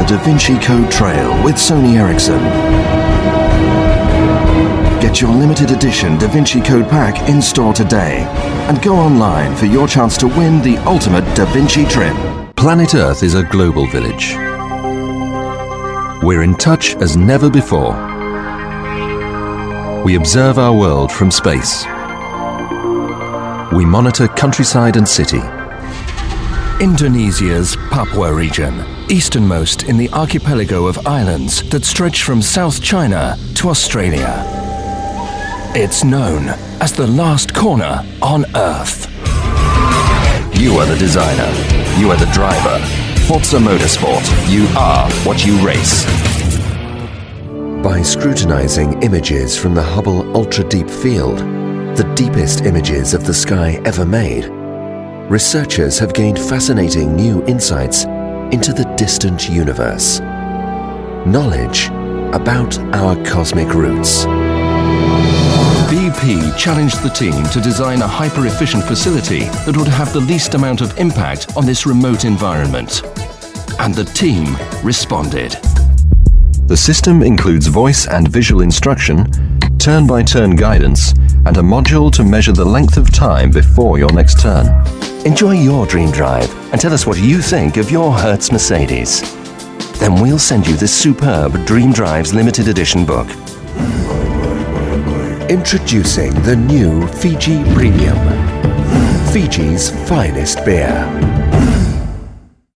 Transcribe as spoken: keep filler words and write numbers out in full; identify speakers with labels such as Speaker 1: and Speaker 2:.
Speaker 1: Da Vinci Code Trail with Sony Ericsson. Get your limited edition Da Vinci Code Pack in store today and go online for your chance to win the ultimate Da Vinci trip.
Speaker 2: Planet Earth is a global village. We're in touch as never before. We observe our world from space. We monitor countryside and city.
Speaker 1: Indonesia's Papua region, easternmost in the archipelago of islands that stretch from South China to Australia. It's known as the last corner on Earth. You are the designer. You are the driver. Forza Motorsport. You are what you race. By scrutinizing images from the Hubble Ultra Deep Field, the deepest images of the sky ever made, researchers have gained fascinating new insights into the distant universe. Knowledge about our cosmic roots. B P challenged the team to design a hyper-efficient facility that would have the least amount of impact on this remote environment. And the team responded. The system includes voice and visual instruction, turn-by-turn guidance, and a module to measure the length of time before your next turn. Enjoy your dream drive and tell us what you think of your Hertz Mercedes. Then we'll send you this superb Dream Drives limited edition book. Introducing the new Fiji Premium, Fiji's finest beer.